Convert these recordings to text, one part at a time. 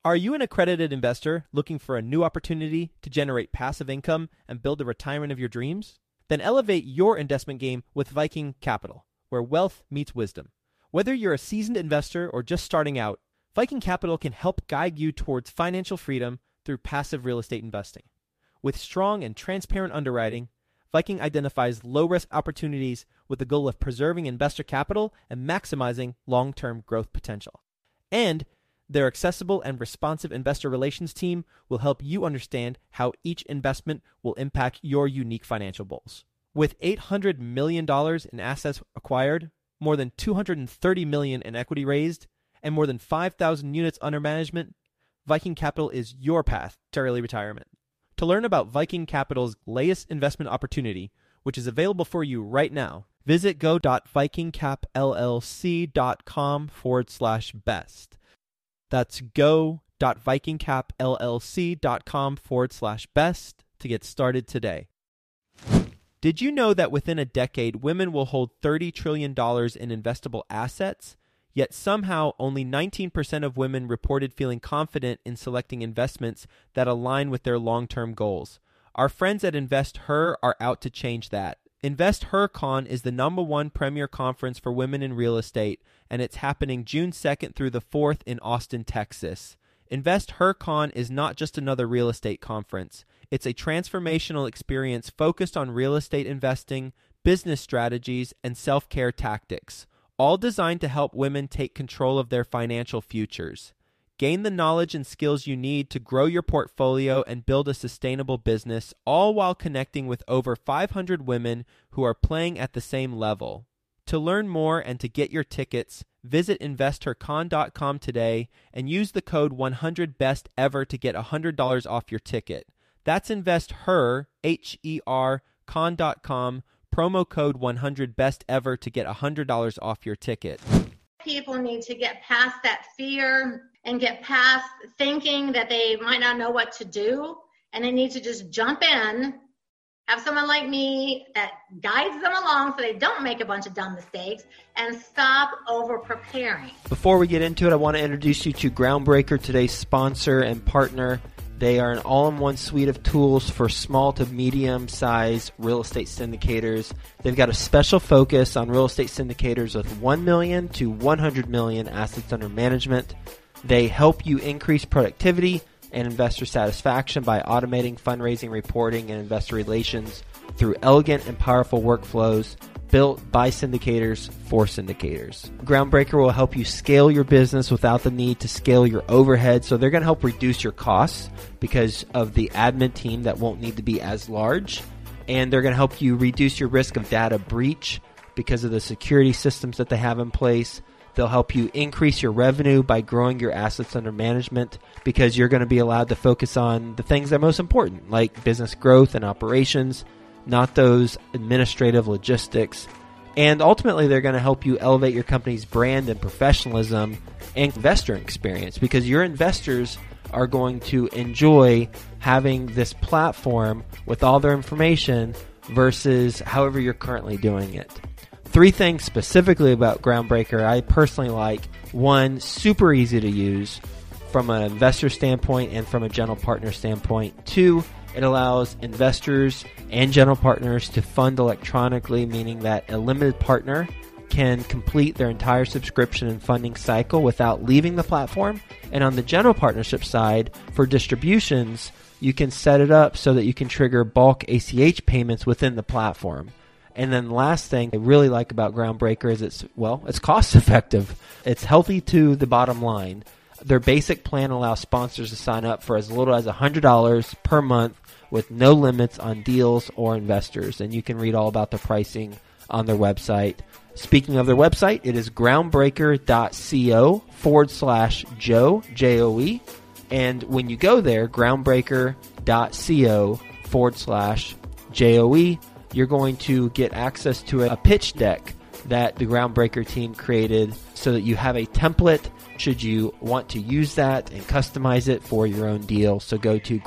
Are you an accredited investor looking for a new opportunity to generate passive income and build the retirement of your dreams? Then elevate your investment game with Viking Capital, where wealth meets wisdom. Whether you're a seasoned investor or just starting out, Viking Capital can help guide you towards financial freedom through passive real estate investing. With strong and transparent underwriting, Viking identifies low-risk opportunities with the goal of preserving investor capital and maximizing long-term growth potential. And their accessible and responsive investor relations team will help you understand how each investment will impact your unique financial goals. With $800 million in assets acquired, more than $230 million in equity raised, and more than 5,000 units under management, Viking Capital is your path to early retirement. To learn about Viking Capital's latest investment opportunity, which is available for you right now, visit go.vikingcapllc.com/best. That's go.vikingcapllc.com/best to get started today. Did you know that within a decade, women will hold $30 trillion in investable assets? Yet somehow only 19% of women reported feeling confident in selecting investments that align with their long-term goals. Our friends at InvestHer are out to change that. InvestHerCon is the #1 premier conference for women in real estate, and it's happening June 2nd through the 4th in Austin, Texas. InvestHerCon is not just another real estate conference. It's a transformational experience focused on real estate investing, business strategies, and self-care tactics, all designed to help women take control of their financial futures. Gain the knowledge and skills you need to grow your portfolio and build a sustainable business, all while connecting with over 500 women who are playing at the same level. To learn more and to get your tickets, visit InvestHerCon.com today and use the code 100BESTEVER to get $100 off your ticket. That's InvestHer, H-E-R, con.com, promo code 100BESTEVER to get $100 off your ticket. People need to get past that fear and get past thinking that they might not know what to do, and they need to just jump in, have someone like me that guides them along so they don't make a bunch of dumb mistakes, and stop over preparing. Before we get into it, I want to introduce you to Groundbreaker, today's sponsor and partner. They are an all-in-one suite of tools for small to medium-sized real estate syndicators. They've got a special focus on real estate syndicators with 1 million to 100 million assets under management. They help you increase productivity and investor satisfaction by automating fundraising, reporting, and investor relations through elegant and powerful workflows built by syndicators for syndicators. Groundbreaker will help you scale your business without the need to scale your overhead. So they're going to help reduce your costs because of the admin team that won't need to be as large. And they're going to help you reduce your risk of data breach because of the security systems that they have in place. They'll help you increase your revenue by growing your assets under management because you're going to be allowed to focus on the things that are most important, like business growth and operations, not those administrative logistics. And ultimately, they're going to help you elevate your company's brand and professionalism and investor experience because your investors are going to enjoy having this platform with all their information versus however you're currently doing it. 3 things specifically about Groundbreaker I personally like. 1, super easy to use from an investor standpoint and from a general partner standpoint. 2, it allows investors and general partners to fund electronically, meaning that a limited partner can complete their entire subscription and funding cycle without leaving the platform. And on the general partnership side, for distributions, you can set it up so that you can trigger bulk ACH payments within the platform. And then the last thing I really like about Groundbreaker is it's cost effective. It's healthy to the bottom line. Their basic plan allows sponsors to sign up for as little as $100 per month with no limits on deals or investors. And you can read all about the pricing on their website. Speaking of their website, it is groundbreaker.co/Joe, J-O-E. And when you go there, groundbreaker.co/Joe, you're going to get access to a pitch deck that the Groundbreaker team created so that you have a template should you want to use that and customize it for your own deal. So go to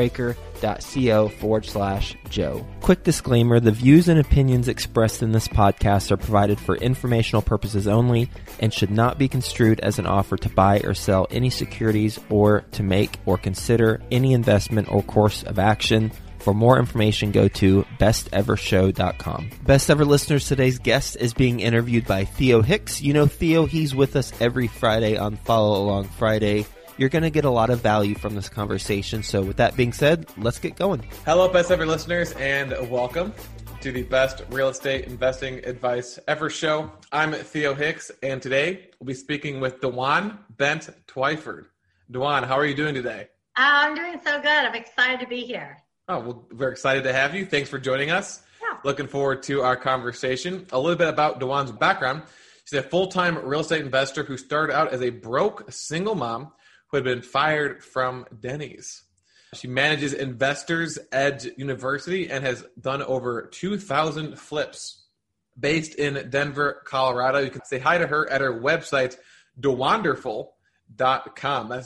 groundbreaker.co/Joe. Quick disclaimer, the views and opinions expressed in this podcast are provided for informational purposes only and should not be construed as an offer to buy or sell any securities or to make or consider any investment or course of action. For more information, go to bestevershow.com. Best Ever listeners, today's guest is being interviewed by Theo Hicks. You know Theo, he's with us every Friday on Follow Along Friday. You're going to get a lot of value from this conversation. So with that being said, let's get going. Hello, Best Ever listeners, and welcome to the Best Real Estate Investing Advice Ever show. I'm Theo Hicks, and today we'll be speaking with Dewan Bent Twyford. Dewan, how are you doing today? I'm doing so good. I'm excited to be here. Oh, well, we're excited to have you. Thanks for joining us. Yeah. Looking forward to our conversation. A little bit about Dewan's background. She's a full-time real estate investor who started out as a broke single mom who had been fired from Denny's. She manages Investors Edge University and has done over 2,000 flips based in Denver, Colorado. You can say hi to her at her website, Dewanderful.com. That's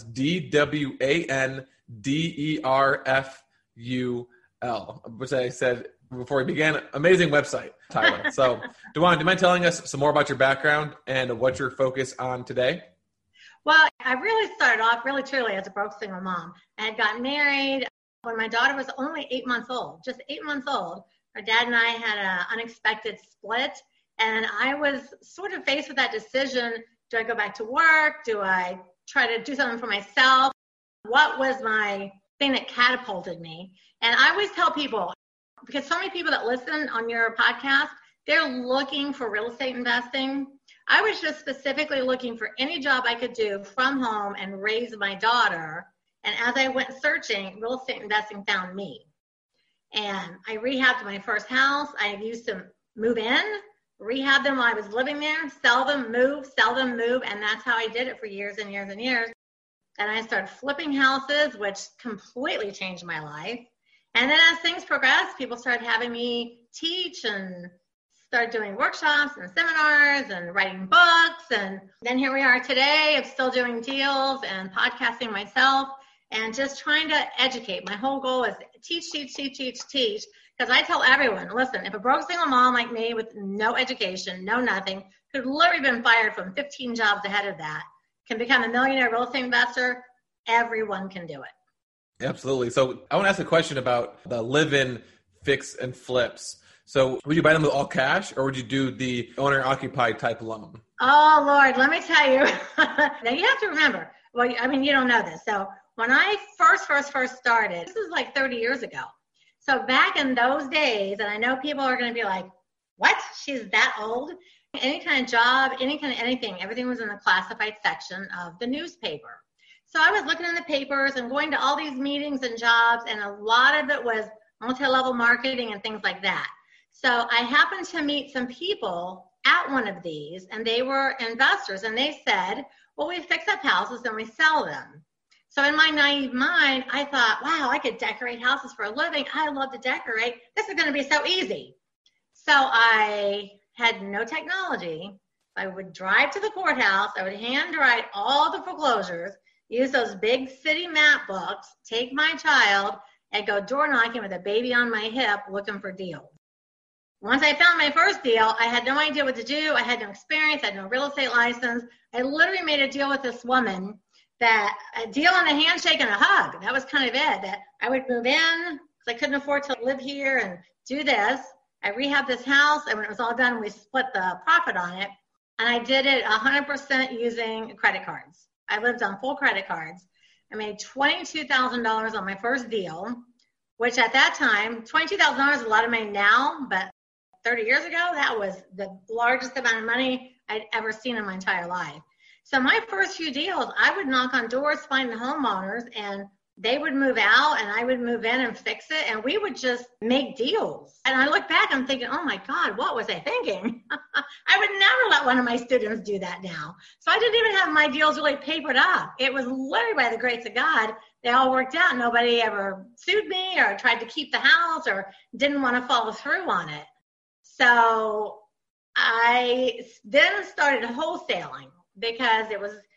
DWANDERFUL, which I said before we began, amazing website, Tyler. So, Dewan, do you mind telling us some more about your background and what you're focused on today? Well, I really started off really truly as a broke single mom. I had gotten married when my daughter was only 8 months old, just 8 months old. Our dad and I had an unexpected split, and I was sort of faced with that decision. Do I go back to work? Do I try to do something for myself? What was my thing that catapulted me? And I always tell people, because so many people that listen on your podcast, they're looking for real estate investing. I was just specifically looking for any job I could do from home and raise my daughter. And as I went searching, real estate investing found me. And I rehabbed my first house. I used to move in, rehab them while I was living there, sell them, move. And that's how I did it for years and years and years. And I started flipping houses, which completely changed my life. And then as things progressed, people started having me teach and started doing workshops and seminars and writing books. And then here we are today. I'm still doing deals and podcasting myself and just trying to educate. My whole goal is teach. Because I tell everyone, listen, if a broke single mom like me with no education, no nothing, who'd literally been fired from 15 jobs ahead of that, can become a millionaire real estate investor, everyone can do it. Absolutely. So I want to ask a question about the live-in fix and flips. So would you buy them with all cash or would you do the owner-occupied type loan? Oh, Lord, let me tell you. Now, you have to remember, well, I mean, you don't know this. So when I first started, this is like 30 years ago. So back in those days, and I know people are going to be like, what? She's that old? Any kind of job, any kind of anything, everything was in the classified section of the newspaper. So I was looking in the papers and going to all these meetings and jobs, and a lot of it was multi-level marketing and things like that. So I happened to meet some people at one of these, and they were investors, and they said, well, we fix up houses and we sell them. So in my naive mind, I thought, wow, I could decorate houses for a living. I love to decorate. This is going to be so easy. So I had no technology. I would drive to the courthouse. I would handwrite all the foreclosures, use those big city map books, take my child, and go door knocking with a baby on my hip looking for deals. Once I found my first deal, I had no idea what to do. I had no experience. I had no real estate license. I literally made a deal with this woman, that a deal on a handshake and a hug. That was kind of it. That I would move in because I couldn't afford to live here and do this. I rehabbed this house, and when it was all done, we split the profit on it. And I did it 100% using credit cards. I lived on full credit cards. I made $22,000 on my first deal, which at that time, $22,000 is a lot of money now, but 30 years ago, that was the largest amount of money I'd ever seen in my entire life. So my first few deals, I would knock on doors, find the homeowners, and they would move out and I would move in and fix it, and we would just make deals. And I look back, I'm thinking, oh my God, what was I thinking? I would never let one of my students do that now. So I didn't even have my deals really papered up. It was literally by the grace of God, they all worked out. Nobody ever sued me or tried to keep the house or didn't want to follow through on it. So I then started wholesaling because it was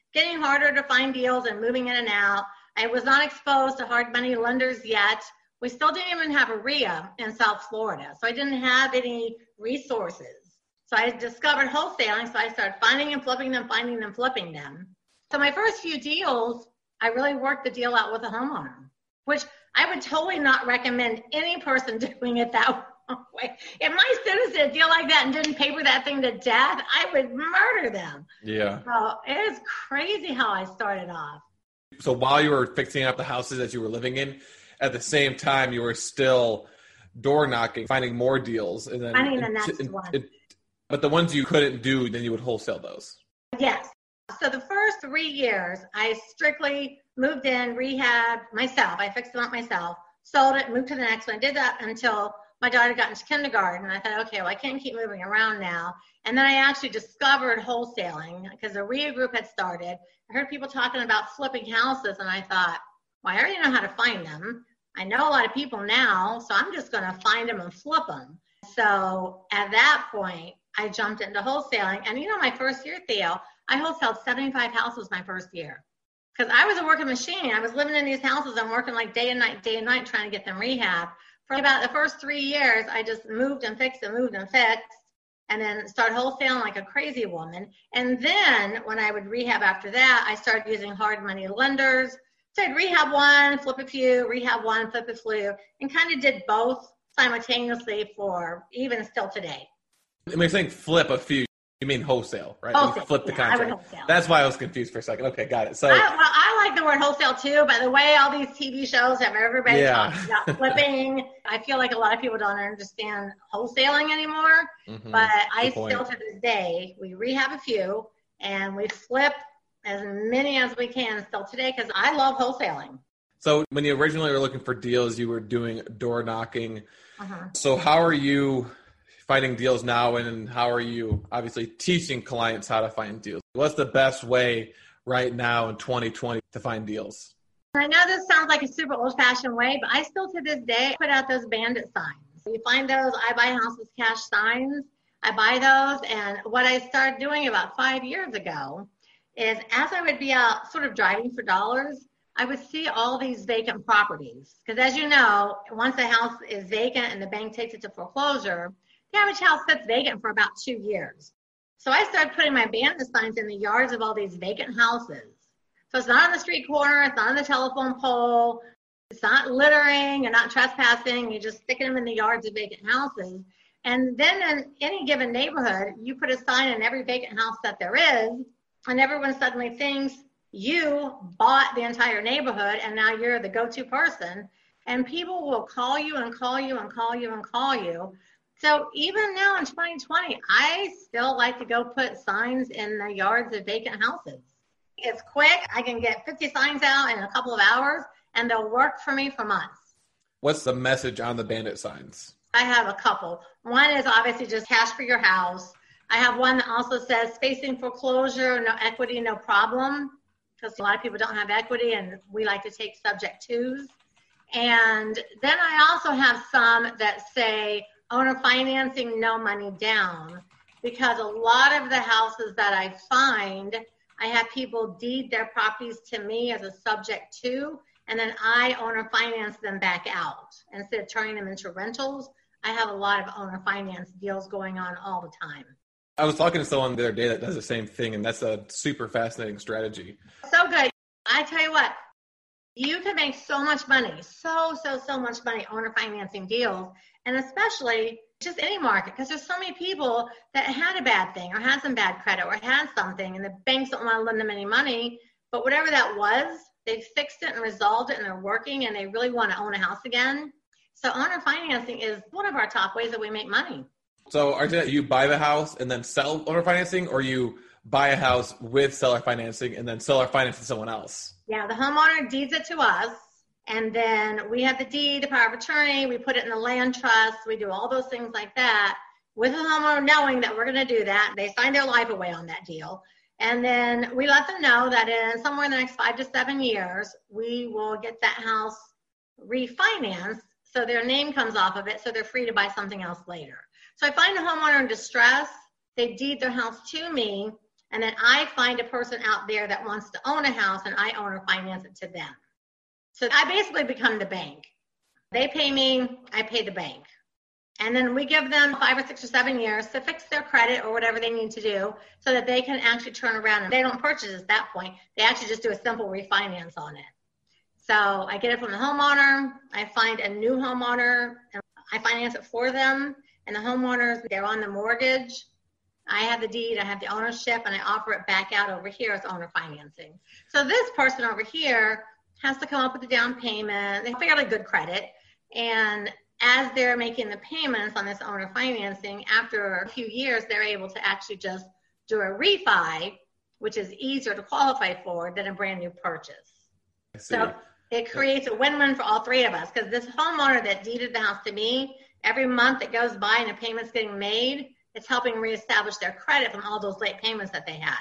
getting harder to find deals and moving in and out. I was not exposed to hard money lenders yet. We still didn't even have a RIA in South Florida, so I didn't have any resources. So I discovered wholesaling, so I started finding and flipping them, finding them, flipping them. So my first few deals, I really worked the deal out with a homeowner, which I would totally not recommend any person doing it that way. If my students did a deal like that and didn't paper that thing to death, I would murder them. Yeah. So it is crazy how I started off. So while you were fixing up the houses that you were living in, at the same time you were still door knocking, finding more deals, and then finding the next one. But the ones you couldn't do, then you would wholesale those. Yes. So the first 3 years, I strictly moved in, rehabbed myself. I fixed them up myself, sold it, moved to the next one. I did that until my daughter got into kindergarten. I thought, okay, well, I can't keep moving around now. And then I actually discovered wholesaling because the RIA group had started. I heard people talking about flipping houses, and I thought, well, I already know how to find them. I know a lot of people now, so I'm just going to find them and flip them. So at that point, I jumped into wholesaling. And my first year, Theo, I wholesaled 75 houses my first year. Because I was a working machine. I was living in these houses and working like day and night, trying to get them rehab. For about the first 3 years, I just moved and fixed and moved and fixed, and then started wholesaling like a crazy woman. And then when I would rehab after that, I started using hard money lenders. So I'd rehab one, flip a few, rehab one, flip a few, and kind of did both simultaneously for even still today. When you're saying flip a few, you mean wholesale, right? Wholesale, flip the contract. I would wholesale. That's why I was confused for a second. Okay, got it. So I like the word wholesale too. By the way, all these TV shows have everybody talking about flipping. I feel like a lot of people don't understand wholesaling anymore. Mm-hmm. But I still, to this day, we rehab a few and we flip as many as we can still today because I love wholesaling. So when you originally were looking for deals, you were doing door knocking. Uh-huh. So how are you finding deals now, and how are you obviously teaching clients how to find deals? What's the best way right now in 2020 to find deals? I know this sounds like a super old-fashioned way, but I still to this day put out those bandit signs. You find those I buy houses cash signs. I buy those, and what I started doing about 5 years ago is as I would be out sort of driving for dollars, I would see all these vacant properties. Because as you know, once a house is vacant and the bank takes it to foreclosure, the average house sits vacant for about 2 years. So I started putting my bandit signs in the yards of all these vacant houses. So it's not on the street corner, it's not on the telephone pole, it's not littering, you're not trespassing, you're just sticking them in the yards of vacant houses. And then in any given neighborhood, you put a sign in every vacant house that there is, and everyone suddenly thinks you bought the entire neighborhood and now you're the go-to person. And people will call you and call you and call you and call you. So even now in 2020, I still like to go put signs in the yards of vacant houses. It's quick. I can get 50 signs out in a couple of hours, and they'll work for me for months. What's the message on the bandit signs? I have a couple. One is obviously just cash for your house. I have one that also says facing foreclosure, no equity, no problem, because a lot of people don't have equity, and we like to take subject twos. And then I also have some that say owner financing, no money down, because a lot of the houses that I find, I have people deed their properties to me as a subject to, and then I owner finance them back out. Instead of turning them into rentals, I have a lot of owner finance deals going on all the time. I was talking to someone the other day that does the same thing, and that's a super fascinating strategy. So good. I tell you what, you can make so much money, so much money owner financing deals, and especially just any market, because there's so many people that had a bad thing or had some bad credit or had something, and the banks don't want to lend them any money, but whatever that was, they fixed it and resolved it, and they're working, and they really want to own a house again. So owner financing is one of our top ways that we make money. So are you buy the house and then sell owner financing, or you buy a house with seller financing and then seller financing someone else? Yeah, the homeowner deeds it to us, and then we have the deed, the power of attorney, we put it in the land trust, we do all those things like that with the homeowner knowing that we're going to do that. They sign their life away on that deal. And then we let them know that in somewhere in the next 5 to 7 years, we will get that house refinanced so their name comes off of it so they're free to buy something else later. So I find a homeowner in distress, they deed their house to me, And then I find a person out there that wants to own a house, and I own or finance it to them. So I basically become the bank. They pay me, I pay the bank. And then we give them 5 or 6 or 7 years to fix their credit or whatever they need to do so that they can actually turn around. And they don't purchase at that point. They actually just do a simple refinance on it. So I get it from the homeowner. I find a new homeowner, and I finance it for them. And the homeowners, they're on the mortgage. I have the deed, I have the ownership, and I offer it back out over here as owner financing. So this person over here has to come up with a down payment. They have fairly good credit. And as they're making the payments on this owner financing, after a few years, they're able to actually just do a refi, which is easier to qualify for than a brand new purchase. So it creates a win-win for all three of us, because this homeowner that deeded the house to me, every month that goes by and a payment's getting made, it's helping reestablish their credit from all those late payments that they had.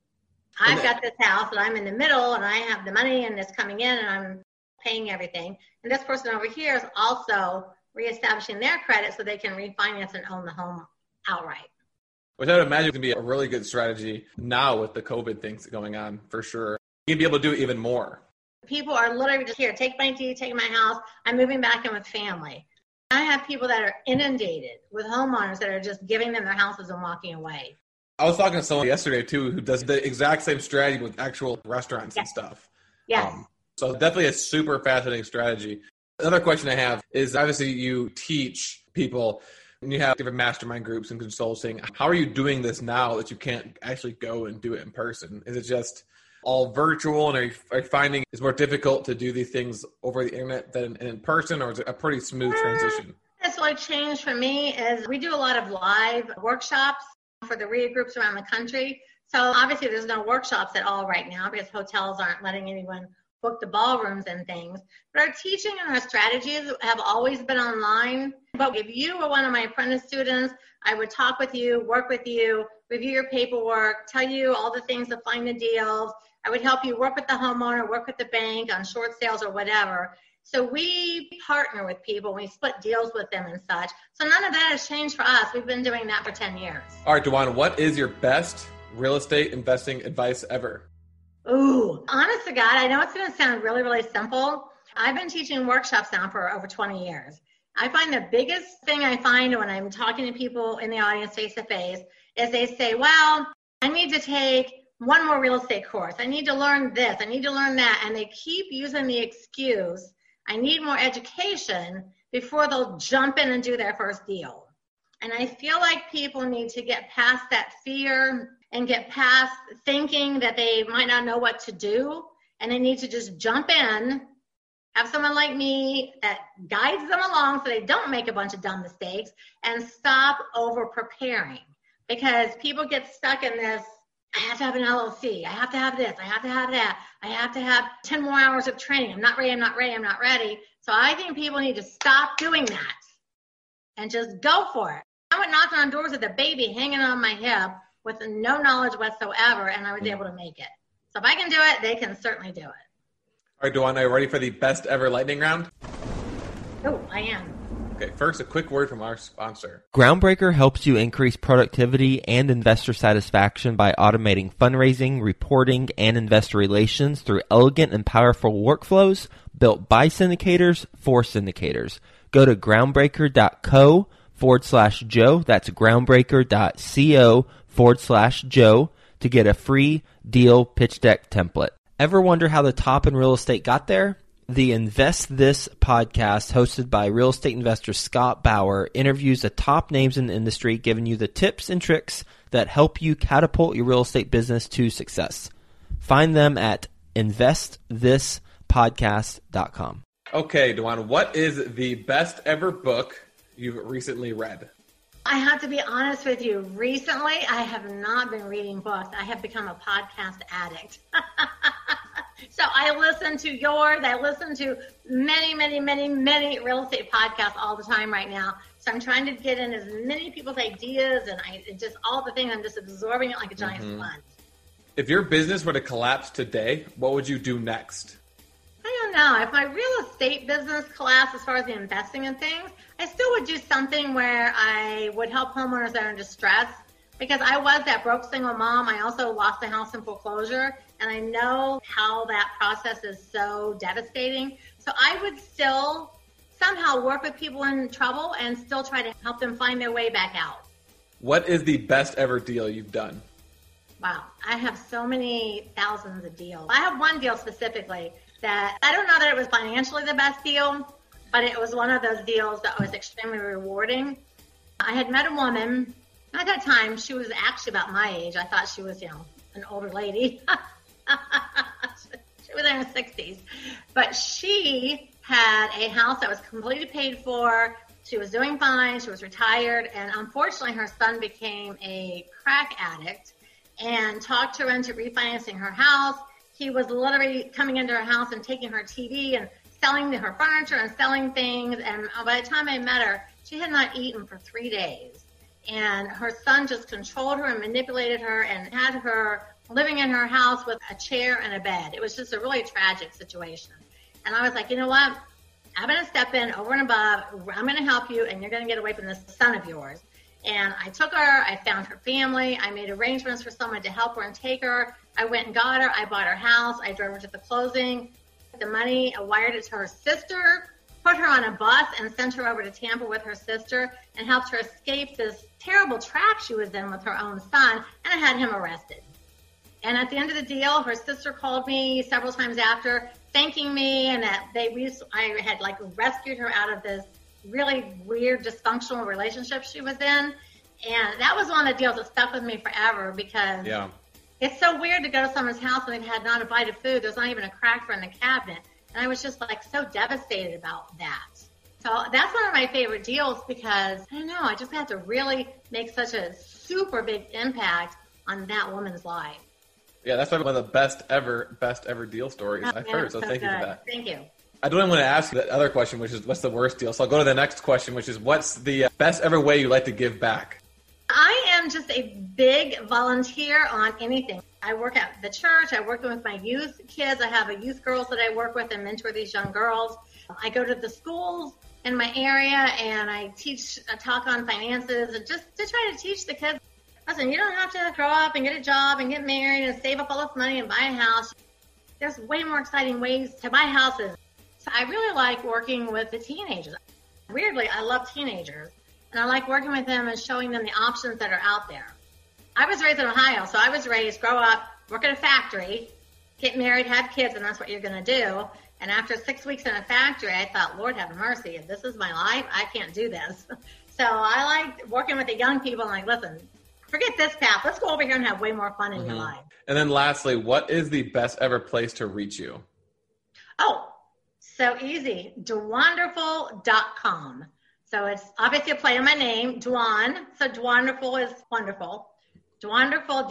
I've got this house and I'm in the middle and I have the money and it's coming in and I'm paying everything. And this person over here is also reestablishing their credit so they can refinance and own the home outright. Which I would imagine can be a really good strategy now with the COVID things going on, for sure. You'd be able to do even more. People are literally just here, take my deed, take my house. I'm moving back in with family. I have people that are inundated with homeowners that are just giving them their houses and walking away. I was talking to someone yesterday, too, who does the exact same strategy with actual restaurants and stuff. Yes. So definitely a super fascinating strategy. Another question I have is, obviously you teach people and you have different mastermind groups and consulting. How are you doing this now that you can't actually go and do it in person? Is it just all virtual, and are you finding it's more difficult to do these things over the internet than in person, or is it a pretty smooth transition? That's what changed for me is we do a lot of live workshops for the REIA groups around the country. So obviously there's no workshops at all right now because hotels aren't letting anyone book the ballrooms and things. But our teaching and our strategies have always been online. But if you were one of my apprentice students, I would talk with you, work with you, review your paperwork, tell you all the things to find the deals. I would help you work with the homeowner, work with the bank on short sales or whatever. So we partner with people. We split deals with them and such. So none of that has changed for us. We've been doing that for 10 years. All right, DeJuan, what is your best real estate investing advice ever? Ooh, honest to God, I know it's going to sound really, really simple. I've been teaching workshops now for over 20 years. I find the biggest thing I find when I'm talking to people in the audience face-to-face is they say, well, I need to take one more real estate course. I need to learn this. I need to learn that. And they keep using the excuse, I need more education, before they'll jump in and do their first deal. And I feel like people need to get past that fear and get past thinking that they might not know what to do. And they need to just jump in, have someone like me that guides them along so they don't make a bunch of dumb mistakes, and stop over preparing. Because people get stuck in this, I have to have an LLC. I have to have this. I have to have that. I have to have 10 more hours of training. I'm not ready. I'm not ready. I'm not ready. So I think people need to stop doing that and just go for it. I went knocking on doors with a baby hanging on my hip with no knowledge whatsoever, and I was able to make it. So if I can do it, they can certainly do it. All right, DeJuan, are you ready for the best ever lightning round? Oh, I am. Okay, first, a quick word from our sponsor. Groundbreaker helps you increase productivity and investor satisfaction by automating fundraising, reporting, and investor relations through elegant and powerful workflows built by syndicators for syndicators. Go to groundbreaker.co/Joe. That's groundbreaker.co/Joe to get a free deal pitch deck template. Ever wonder how the top in real estate got there? The Invest This podcast, hosted by real estate investor Scott Bauer, interviews the top names in the industry, giving you the tips and tricks that help you catapult your real estate business to success. Find them at investthispodcast.com. Okay, DeJuan, what is the best ever book you've recently read? I have to be honest with you. Recently, I have not been reading books. I have become a podcast addict. So I listen to yours. I listen to many real estate podcasts all the time right now. So I'm trying to get in as many people's ideas and just all the things. I'm just absorbing it like a giant sponge. If your business were to collapse today, what would you do next? I don't know. If my real estate business collapsed as far as the investing and things, I still would do something where I would help homeowners that are in distress. because I was that broke single mom. I also lost a house in foreclosure, and I know how that process is so devastating. So I would still somehow work with people in trouble and still try to help them find their way back out. What is the best ever deal you've done? Wow, I have so many thousands of deals. I have one deal specifically that I don't know that it was financially the best deal, but it was one of those deals that was extremely rewarding. I had met a woman. At that time, she was actually about my age. I thought she was, an older lady. She was in her 60s. But she had a house that was completely paid for. She was doing fine. She was retired. And unfortunately, her son became a crack addict and talked her into refinancing her house. He was literally coming into her house and taking her TV and selling her furniture and selling things. And by the time I met her, she had not eaten for 3 days. And her son just controlled her and manipulated her and had her living in her house with a chair and a bed. It was just a really tragic situation. And I was like, you know what? I'm going to step in over and above. I'm going to help you, and you're going to get away from this son of yours. And I took her. I found her family. I made arrangements for someone to help her and take her. I went and got her. I bought her house. I drove her to the closing. The money, I wired it to her sister, put her on a bus and sent her over to Tampa with her sister and helped her escape this terrible trap she was in with her own son, and I had him arrested. And at the end of the deal, her sister called me several times after, thanking me, and that I had rescued her out of this really weird, dysfunctional relationship she was in. And that was one of the deals that stuck with me forever because it's so weird to go to someone's house and they've had not a bite of food. There's not even a cracker in the cabinet. And I was just so devastated about that. So that's one of my favorite deals because, I don't know, I just had to really make such a super big impact on that woman's life. Yeah, that's probably one of the best ever deal stories I've heard. So thank you for that. Thank you. I don't want to ask you the other question, which is what's the worst deal? So I'll go to the next question, which is what's the best ever way you like to give back? I am just a big volunteer on anything. I work at the church. I work with my youth kids. I have a youth girls that I work with and mentor these young girls. I go to the schools in my area and I talk on finances and just to try to teach the kids. Listen, you don't have to grow up and get a job and get married and save up all this money and buy a house. There's way more exciting ways to buy houses. So I really like working with the teenagers. Weirdly, I love teenagers. And I like working with them and showing them the options that are out there. I was raised in Ohio, so I was raised, grow up, work at a factory, get married, have kids, and that's what you're going to do. And after 6 weeks in a factory, I thought, Lord have mercy, if this is my life, I can't do this. So I like working with the young people and listen, forget this path. Let's go over here and have way more fun in your life. And then lastly, what is the best ever place to reach you? Oh, so easy. Dwanderful.com. So it's obviously a play on my name, Dwan. So Dwanderful is wonderful. Dwanderful,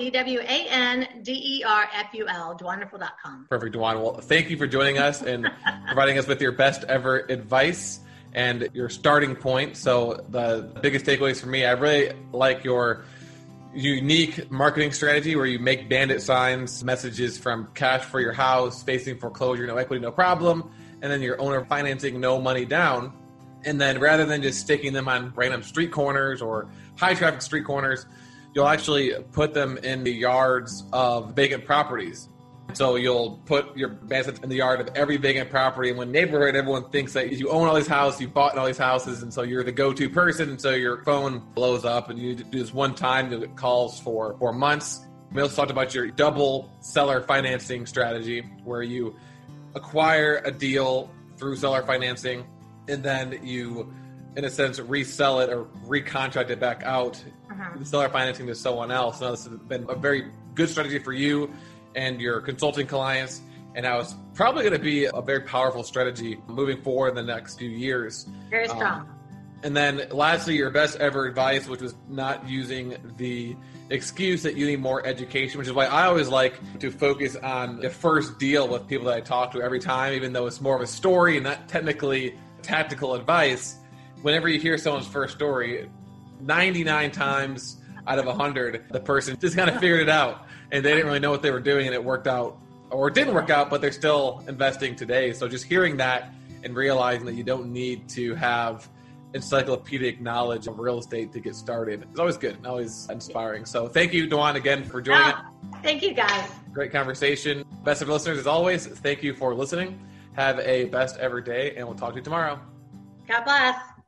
DWANDERFUL, Dwanderful.com. Perfect, Dwan. Well, thank you for joining us and providing us with your best ever advice and your starting point. So the biggest takeaways for me, I really like your unique marketing strategy where you make bandit signs, messages from cash for your house, facing foreclosure, no equity, no problem, and then your owner financing, no money down. And then rather than just sticking them on random street corners or high traffic street corners, you'll actually put them in the yards of vacant properties. So you'll put your baskets in the yard of every vacant property. And when neighborhood, everyone thinks that you own all these houses, you bought all these houses, and so you're the go-to person. And so your phone blows up, and you do this one time, you'll get calls for months. We also talked about your double seller financing strategy, where you acquire a deal through seller financing, and then you, in a sense, resell it or recontract it back out, the seller financing to someone else. Now, this has been a very good strategy for you and your consulting clients, and now it's probably going to be a very powerful strategy moving forward in the next few years. Very strong. And then lastly, your best ever advice, which was not using the excuse that you need more education, which is why I always like to focus on the first deal with people that I talk to every time, even though it's more of a story and not technically tactical advice. Whenever you hear someone's first story, 99 times out of 100, the person just kind of figured it out and they didn't really know what they were doing and it worked out, or it didn't work out, but they're still investing today. So just hearing that and realizing that you don't need to have encyclopedic knowledge of real estate to get started. It's always good and always inspiring. So thank you, Dewan, again for joining us. Thank you, guys. Great conversation. Best of listeners, as always, thank you for listening. Have a best ever day, and we'll talk to you tomorrow. God bless.